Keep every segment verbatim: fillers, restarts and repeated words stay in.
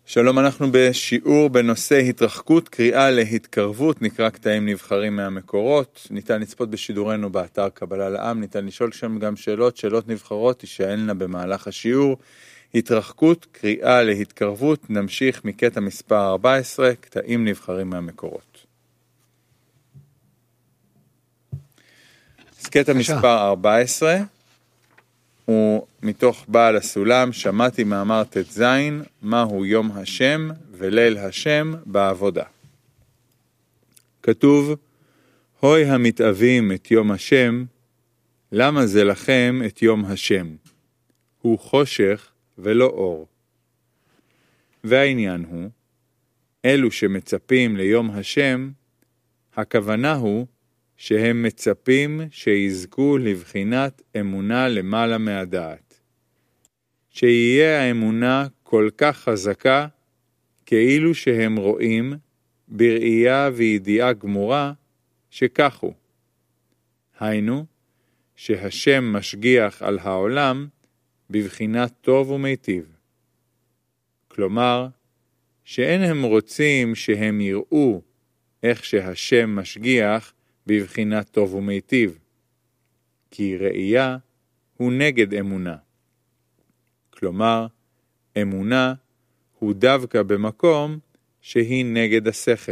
שלום, אנחנו בשיעור בנושא התרחקות, קריאה להתקרבות, נקרא קטעים נבחרים מהמקורות. ניתן לצפות בשידורנו באתר קבלה לעם, ניתן לשאול שם גם שאלות, שאלות נבחרות תישאלנה במהלך השיעור. התרחקות, קריאה להתקרבות, נמשיך מקטע מספר ארבע עשרה, קטעים נבחרים מהמקורות. אז קטע מספר ארבע עשרה הוא מתוך בעל הסולם, שמעתי מאמר ת' מהו יום השם וליל השם בעבודה. כתוב, הוי המתאבים את יום השם, למה זה לכם את יום השם? הוא חושך ולא אור. והעניין הוא, אלו שמצפים ליום השם, הכוונה הוא שהם מצפים שיזכו לבחינת אמונה למעלה מהדעת. שיהיה האמונה כל כך חזקה, כאילו שהם רואים בראייה וידיעה גמורה שכך הוא. היינו, שהשם משגיח על העולם בבחינת טוב ומיטיב. כלומר, שאין הם רוצים שהם יראו איך שהשם משגיח בבחינת טוב ומיטיב, כי ראייה הוא נגד אמונה. כלומר, אמונה הוא דווקא במקום שהיא נגד השכל.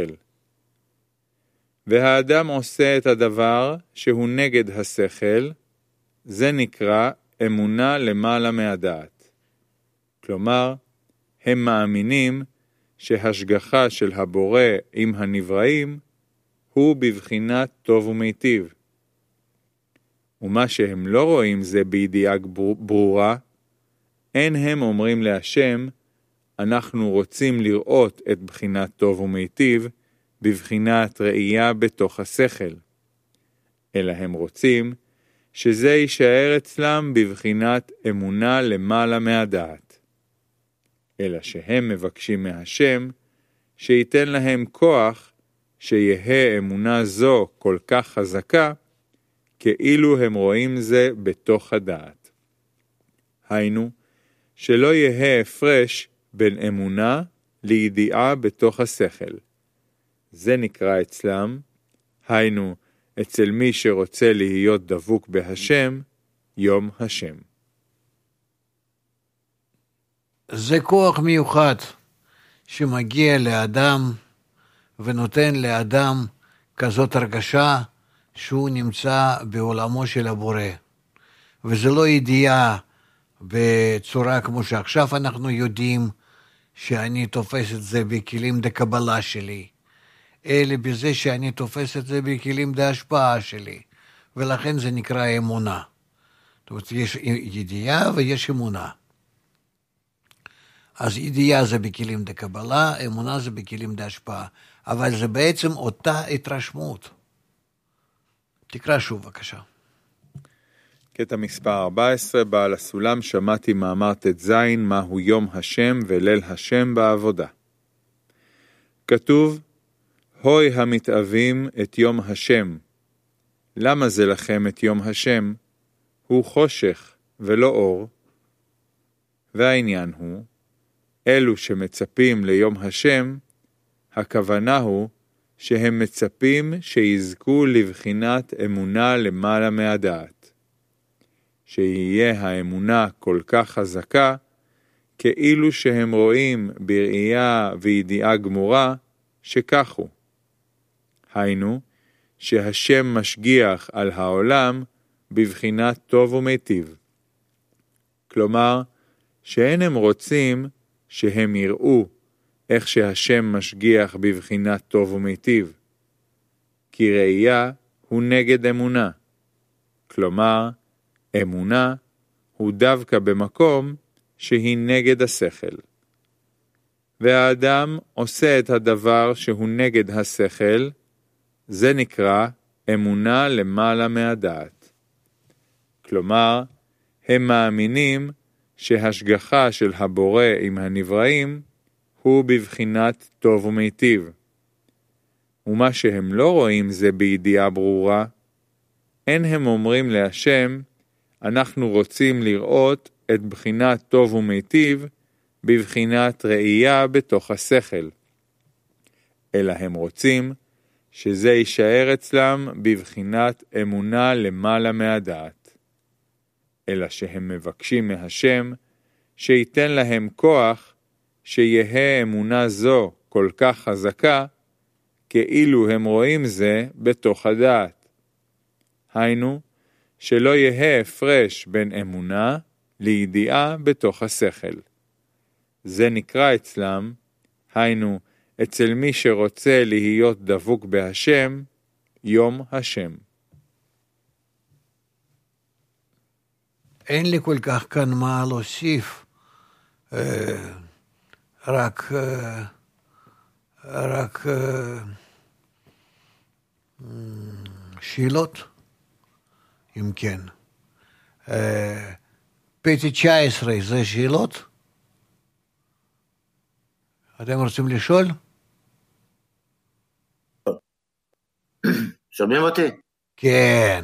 והאדם עושה את הדבר שהוא נגד השכל, זה נקרא אמונה למעלה מהדעת. כלומר, הם מאמינים שהשגחה של הבורא עם הנבראים הוא בבחינת טוב ומיטיב. ומה שהם לא רואים זה בידיעה ברורה, אין הם אומרים להשם, אנחנו רוצים לראות את בחינת טוב ומיטיב, בבחינת ראייה בתוך השכל. אלא הם רוצים שזה יישאר אצלם בבחינת אמונה למעלה מהדעת. אלא שהם מבקשים מהשם, שייתן להם כוח, שיהא אמונה זו כל כך חזקה, כאילו הם רואים זה בתוך הדעת. היינו, שלא יהא הפרש בין אמונה לידיעה בתוך השכל. זה נקרא אצלם, היינו, אצל מי שרוצה להיות דבוק בהשם, יום השם. זה כוח מיוחד שמגיע לאדם, ונותן לאדם כזאת הרגשה שהוא נמצא בעולמו של הבורא. וזה לא ידיעה בצורה כמו שעכשיו אנחנו יודעים שאני תופס את זה בכלים דקבלה שלי, אלא בזה שאני תופס את זה בכלים דהשפעה שלי, ולכן זה נקרא אמונה. זאת אומרת, יש ידיעה ויש אמונה. אז ידיעה זה בכלים דקבלה, אמונה זה בכלים דהשפעה. אבל זה בעצם אותה התרשמות. תקרא שוב בבקשה. קטע מספר ארבע עשרה, בעל הסולם, שמעתי מאמר ת' מהו יום השם וליל השם בעבודה. כתוב, הוי המתאבים את יום השם. למה זה לכם את יום השם? הוא חושך ולא אור. והעניין הוא, אלו שמצפים ליום השם, הכוונה הוא שהם מצפים שיזכו לבחינת אמונה למעלה מהדעת. שיהיה האמונה כל כך חזקה, כאילו שהם רואים בראייה וידיעה גמורה שכך הוא. היינו, שהשם משגיח על העולם בבחינת טוב ומיטיב. כלומר, שאין הם רוצים שהם יראו איך שהשם משגיח בבחינת טוב ומיטיב. כי ראייה הוא נגד אמונה. כלומר, אמונה הוא דווקא במקום שהיא נגד השכל. והאדם עושה את הדבר שהוא נגד השכל, זה נקרא אמונה למעלה מהדעת. כלומר, הם מאמינים שהשגחה של הבורא עם הנבראים הוא בבחינת טוב ומיטיב. ומה שהם לא רואים זה בידיעה ברורה, אין הם אומרים להשם, אנחנו רוצים לראות את בחינת טוב ומיטיב בבחינת ראייה בתוך השכל, אלא הם רוצים שזה יישאר אצלם בבחינת אמונה למעלה מהדעת, אלא שהם מבקשים מהשם שייתן להם כוח שיהיה אמונה זו כל כך חזקה, כאילו הם רואים זה בתוך הדעת. היינו, שלא יהיה הפרש בין אמונה לידיעה בתוך השכל. זה נקרא אצלם, היינו, אצל מי שרוצה להיות דבוק בהשם, יום השם. אין לי כל כך כאן מה להוסיף, אה, רק, אה, רק אה, שאלות, אם כן. אה, פתי תשע עשרה זה שאלות? אתם רוצים לשאול? שומעים אותי? כן.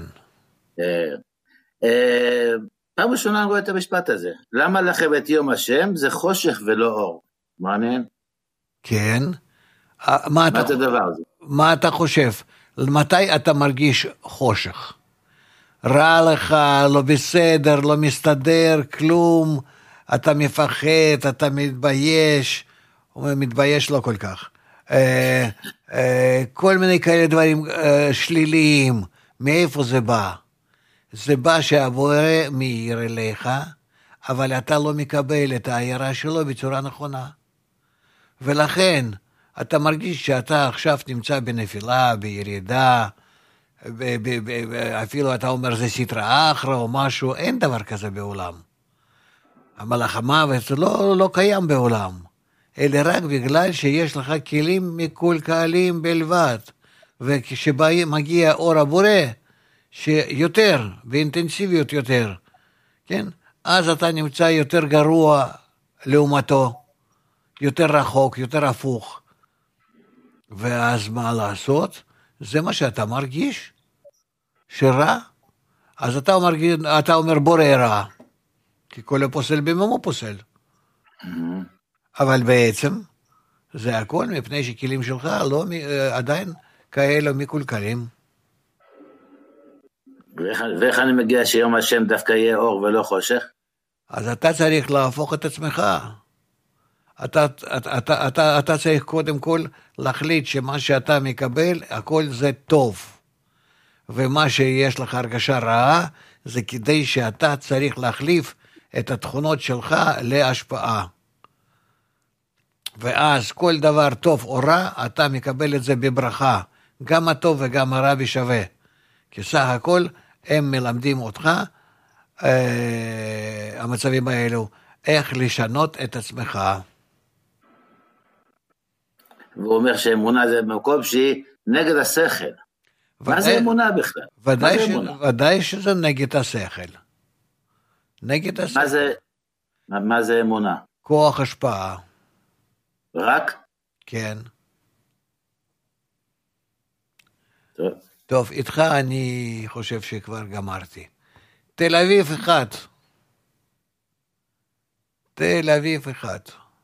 פעם ראשונה אני רואה את המשפט הזה. למה לכם את יום השם? זה חושך ולא אור. מעניין? כן. מה אתה, מה זה הדבר הזה? מה אתה חושב? מתי אתה מרגיש חושך? רע לך, לא בסדר, לא מסתדר, כלום, אתה מפחד, אתה מתבייש, מתבייש לא כל כך. אה, אה, כל מיני כאלה דברים אה, שליליים, מאיפה זה בא? זה בא שהבורא מאיר אליך, אבל אתה לא מקבל את העירה שלו בצורה נכונה. ולכן, אתה מרגיש שאתה עכשיו נמצא בנפילה, בירידה, ב- ב- ב- אפילו אתה אומר זה סטרא אחרא או משהו, אין דבר כזה בעולם. המלאך המוות לא, לא קיים בעולם, אלא רק בגלל שיש לך כלים מקולקלים בלבד, וכשמגיע אור הבורא, שיותר, באינטנסיביות יותר, כן? אז אתה נמצא יותר גרוע לעומתו, יותר רחוק, יותר הפוך. ואז מה לעשות? זה מה שאתה מרגיש, שרע, אז אתה אומר, אתה אומר בורא רע, כי כל הפוסל במומו פוסל. אבל בעצם, זה הכל מפני שכלים שלך לא, עדיין כאלה מקולקלים. ואיך, ואיך אני מגיע שיום השם דווקא יהיה אור ולא חושך? אז אתה צריך להפוך את עצמך. אתה, אתה, אתה, אתה, אתה צריך קודם כל להחליט שמה שאתה מקבל, הכל זה טוב. ומה שיש לך הרגשה רעה, זה כדי שאתה צריך להחליף את התכונות שלך להשפעה. ואז כל דבר טוב או רע, אתה מקבל את זה בברכה. גם הטוב וגם הרע בשווה. כי סך הכל הם מלמדים אותך, אה, המצבים האלו, איך לשנות את עצמך. והוא אומר שאמונה זה במקום שהיא נגד השכל. מה זה אמונה בכלל? ודאי, ש... ודאי שזה נגד השכל. נגד השכל. מה זה, מה זה אמונה? כוח השפעה. רק? כן. טוב. טוב, איתך אני חושב שכבר גמרתי. תל אביב אחד. תל אביב אחד.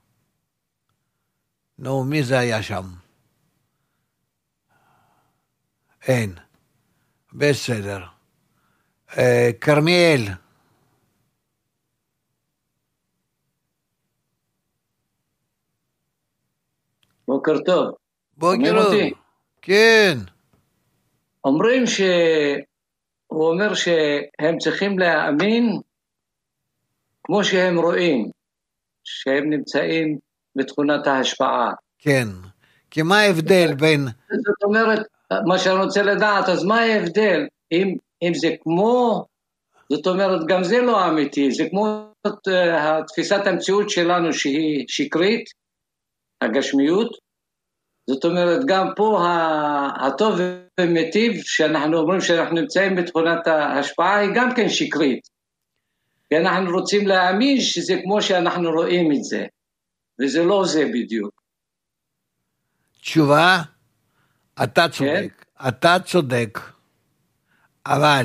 נו, מי זה היה שם? אין. בסדר. אה, קרמיאל. בוקר טוב. בוקר טוב. כן. אומרים ש... הוא אומר שהם צריכים להאמין כמו שהם רואים, שהם נמצאים בתכונת ההשפעה. כן. כי מה ההבדל בין... זאת אומרת, מה שאני רוצה לדעת, אז מה ההבדל? אם, אם זה כמו, זאת אומרת, גם זה לא אמיתי, זה כמו התפיסת המציאות שלנו שהיא שקרית, הגשמיות, זאת אומרת, גם פה הטוב ומטיב, שאנחנו אומרים שאנחנו נמצאים בתכונת ההשפעה, היא גם כן שקרית. כי אנחנו רוצים להאמין שזה כמו שאנחנו רואים את זה, וזה לא זה בדיוק. תשובה, אתה צודק, כן? אתה צודק, אבל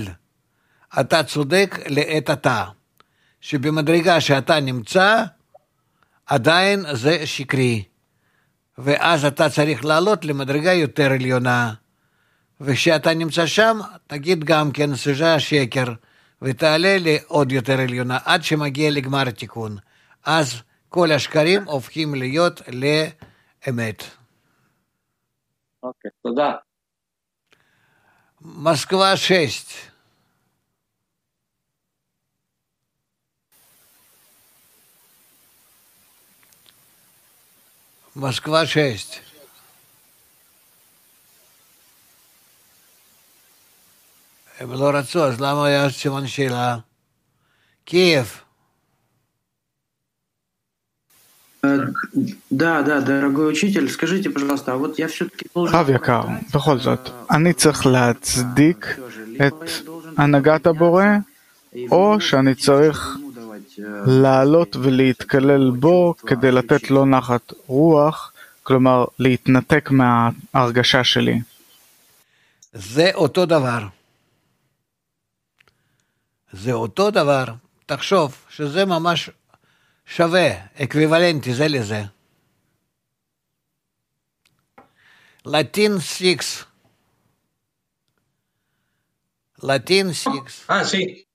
אתה צודק לעת אתה, שבמדרגה שאתה נמצא, עדיין זה שקרי, ואז אתה צריך לעלות למדרגה יותר עליונה, וכשאתה נמצא שם, תגיד גם כן שזה השקר, ותעלה לעוד יותר עליונה, עד שמגיע לגמר התיקון. אז כל השקרים הופכים להיות לאמת. אוקיי, תודה. מוסקבה שש. מוסקבה שש. הם לא רצו, אז למה היה סימן שאלה? קייב. Да, да, дорогой учитель, скажите, пожалуйста, а вот я все-таки должен... רב יקר, בכל זאת, אני צריך להצדיק את הנהגת הבורא, או שאני צריך לעלות ולהתקלל בו כדי לתת לו נחת רוח, כלומר להתנתק מההרגשה שלי. זה אותו דבר. זה אותו דבר. תחשוב שזה ממש שווה, אקוויוולנטי זה לזה. לטין סיקס. לטין סיקס. Ah, sí.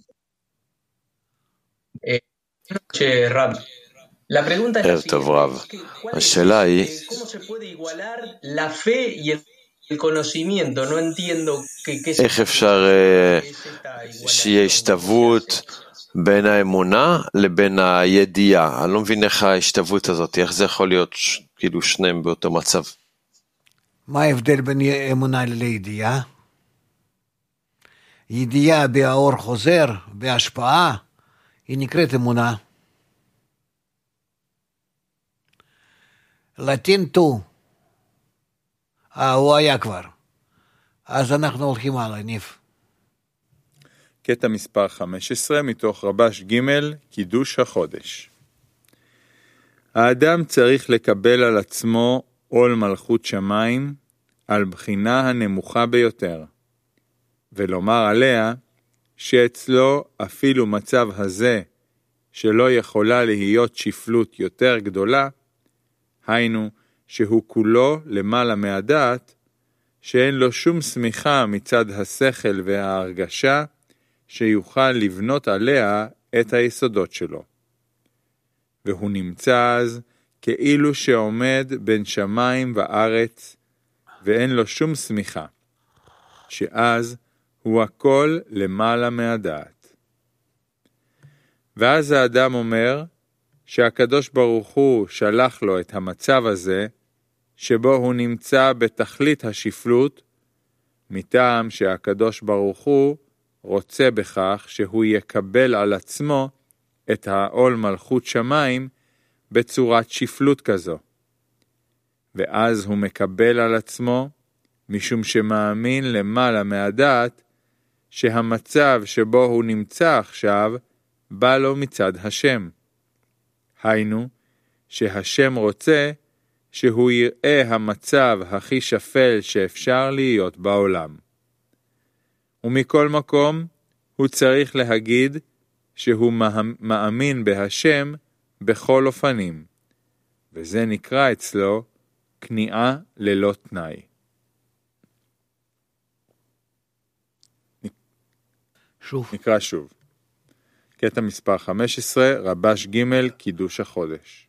Eh, che, Rab, la pregunta es la ערב טוב siguiente. רב, ¿Qué- cuál es, השאלה היא, eh, ¿Cómo se puede igualar la fe y el, el conocimiento? No entiendo qué, qué איך אפשר אה, es esta igualación. שיהיה השתוות בין האמונה לבין הידיעה? אני לא מבין איך ההשתוות הזאת, איך זה יכול להיות ש- כאילו שניהם באותו מצב. מה ההבדל בין אמונה לידיעה? ידיעה באור חוזר, בהשפעה, היא נקראת אמונה. לטין טו. אה, הוא היה כבר. אז אנחנו הולכים הלאה, ניף. קטע מספר חמש עשרה מתוך רבש ג' קידוש החודש. האדם צריך לקבל על עצמו עול מלכות שמיים על בחינה הנמוכה ביותר, ולומר עליה שאצלו אפילו מצב הזה שלא יכולה להיות שפלות יותר גדולה, היינו שהוא כולו למעלה מהדעת, שאין לו שום סמיכה מצד השכל וההרגשה שיוכל לבנות עליה את היסודות שלו. והוא נמצא אז כאילו שעומד בין שמיים וארץ, ואין לו שום סמיכה, שאז הוא הכל למעלה מהדעת. ואז האדם אומר שהקדוש ברוך הוא שלח לו את המצב הזה, שבו הוא נמצא בתכלית השפלות, מטעם שהקדוש ברוך הוא רוצה בכך שהוא יקבל על עצמו את העול מלכות שמיים בצורת שפלות כזו. ואז הוא מקבל על עצמו, משום שמאמין למעלה מהדעת, שהמצב שבו הוא נמצא עכשיו בא לו מצד השם. היינו, שהשם רוצה שהוא יראה המצב הכי שפל שאפשר להיות בעולם. ומכל מקום הוא צריך להגיד שהוא מאמין בהשם בכל אופנים, וזה נקרא אצלו כניעה ללא תנאי. שוב. נקרא שוב. קטע מספר חמש עשרה, רבש ג' קידוש החודש.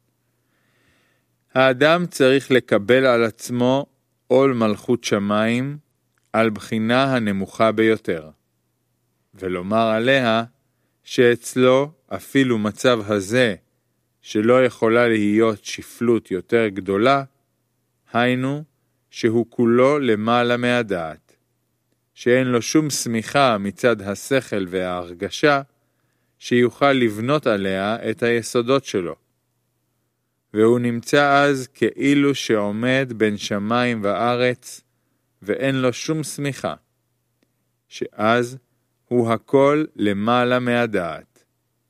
האדם צריך לקבל על עצמו עול מלכות שמיים על בחינה הנמוכה ביותר, ולומר עליה שאצלו אפילו מצב הזה שלא יכולה להיות שפלות יותר גדולה, היינו שהוא כולו למעלה מהדעת, שאין לו שום סמיכה מצד השכל וההרגשה שיוכל לבנות עליה את היסודות שלו. והוא נמצא אז כאילו שעומד בין שמיים וארץ, ואין לו שום סמיכה, שאז הוא הכל למעלה מהדעת.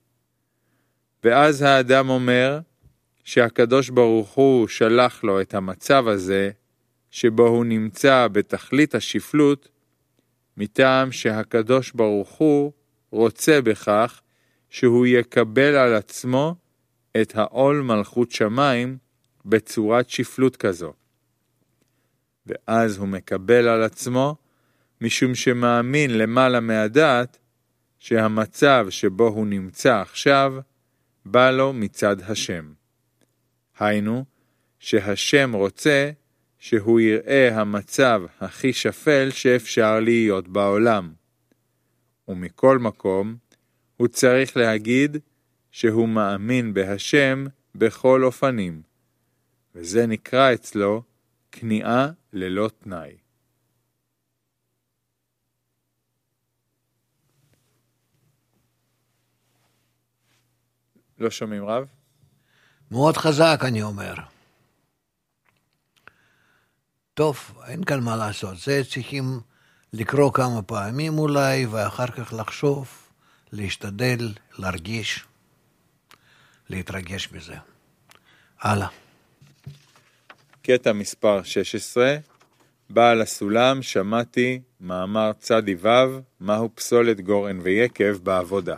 ואז האדם אומר שהקדוש ברוך הוא שלח לו את המצב הזה, שבו הוא נמצא בתכלית השפלות, מטעם שהקדוש ברוך הוא רוצה בכך שהוא יקבל על עצמו את העול מלכות שמיים בצורת שפלות כזו. ואז הוא מקבל על עצמו, משום שמאמין למעלה מהדעת, שהמצב שבו הוא נמצא עכשיו, בא לו מצד השם. היינו, שהשם רוצה שהוא יראה המצב הכי שפל שאפשר להיות בעולם. ומכל מקום, הוא צריך להגיד שהוא מאמין בהשם בכל אופנים, וזה נקרא אצלו כניעה ללא תנאי. לא שומעים רב? מאוד חזק אני אומר. טוב, אין כאן מה לעשות, זה צריכים לקרוא כמה פעמים אולי, ואחר כך לחשוב, להשתדל, להרגיש, להתרגש מזה. הלאה. קטע מספר שש עשרה, בעל הסולם שמעתי מאמר צדי וו, מהו פסולת גורן ויקב בעבודה.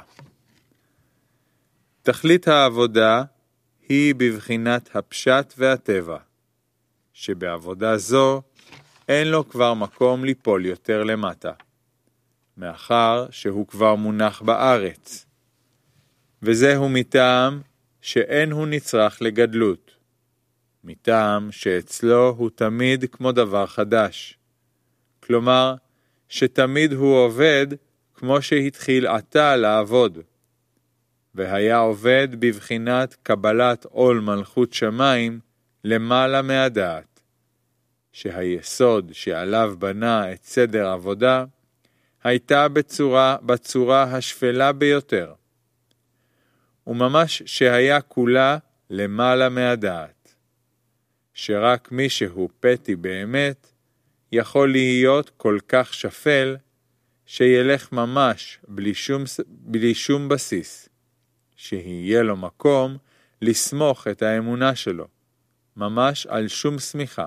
תכלית העבודה היא בבחינת הפשט והטבע, שבעבודה זו אין לו כבר מקום ליפול יותר למטה, מאחר שהוא כבר מונח בארץ, וזהו מטעם שאין הוא נצרך לגדלות, מטעם שאצלו הוא תמיד כמו דבר חדש, כלומר שתמיד הוא עובד כמו שהתחיל עתה לעבוד, והיה עובד בבחינת קבלת עול מלכות שמיים למעלה מהדעת, שהיסוד שעליו בנה את סדר עבודה, הייתה בצורה, בצורה השפלה ביותר, וממש שהיה כולה למעלה מהדעת, שרק מי שהוא פתי באמת, יכול להיות כל כך שפל, שילך ממש בלי שום, בלי שום בסיס, שיהיה לו מקום לסמוך את האמונה שלו, ממש על שום סמיכה.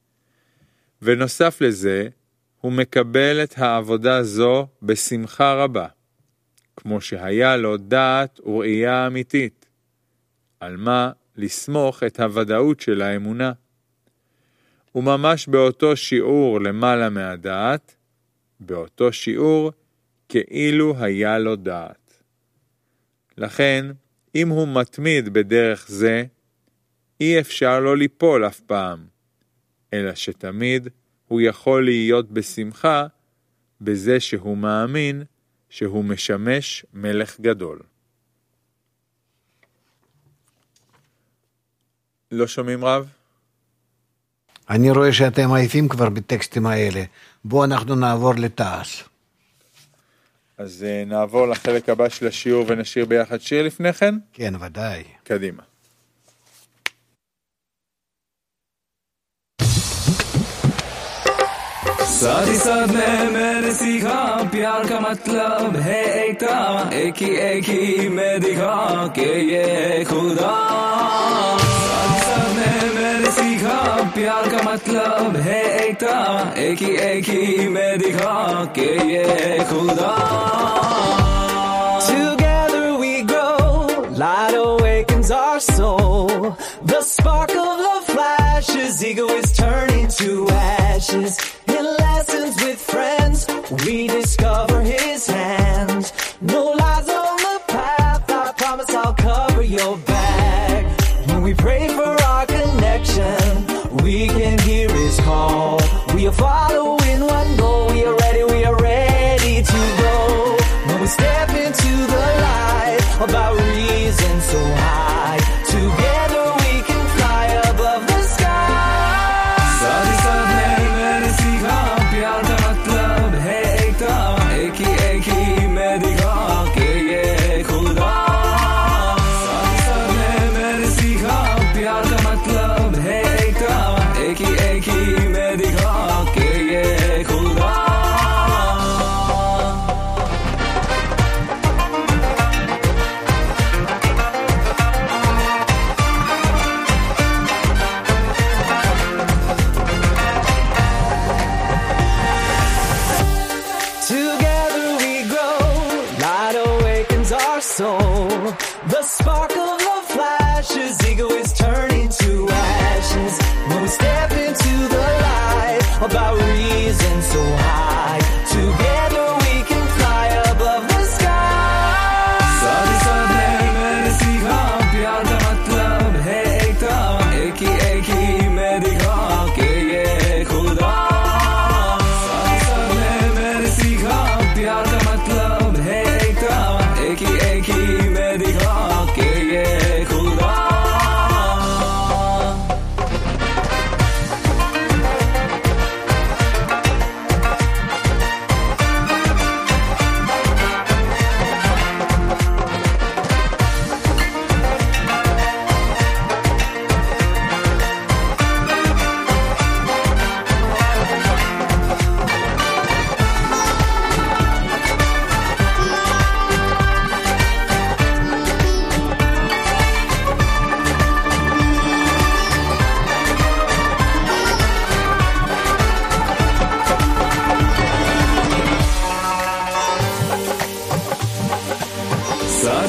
ונוסף לזה, הוא מקבל את העבודה זו בשמחה רבה, כמו שהיה לו דעת וראייה אמיתית, על מה לסמוך את הוודאות של האמונה. וממש באותו שיעור למעלה מהדעת, באותו שיעור כאילו היה לו דעת. לכן, אם הוא מתמיד בדרך זה, אי אפשר לו ליפול אף פעם, אלא שתמיד הוא יכול להיות בשמחה בזה שהוא מאמין שהוא משמש מלך גדול. לא שומעים רב? אני רואה שאתם עייפים כבר בטקסטים האלה. בואו אנחנו נעבור לתעש. אז uh, נעבור לחלק הבא של השיעור ונשיר ביחד שיר לפני כן? כן, ודאי. קדימה. साथ ही साथ में मैंने सीखा प्यार का मतलब है एकता एक ही एक ही मैं दिखा के ये खुदा साथ ही साथ में मैंने सीखा प्यार का मतलब है एकता एक ही एक ही मैं दिखा के ये खुदा Together we grow light awakens our soul the spark of love flashes ego is turning to ashes lessons with friends, we discover his hand. No lies on the path, I promise I'll cover your back. When we pray for our connection, we can hear his call. We are following one goal, we are ready, we are ready to go. When we step into the light of our reason so high, together we can fly above the sky. प्यार का मतलब है एकता एक ही एक ही मैं दिखा के ये खुदा साथ ही साथ में मैंने सीखा प्यार का मतलब है एकता एक ही एक ही मैं दिखा के ये खुदा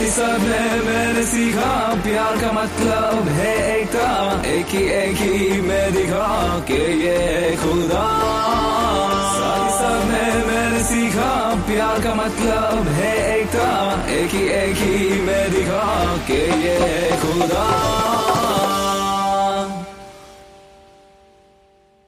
साथ में मैंने सीखा प्यार का मतलब है एकता, एक ही एक ही मैं दिखा के ये खुदा। साथ ही साथ में मैंने सीखा प्यार का मतलब है एकता, एक ही एक ही मैं दिखा के ये खुदा।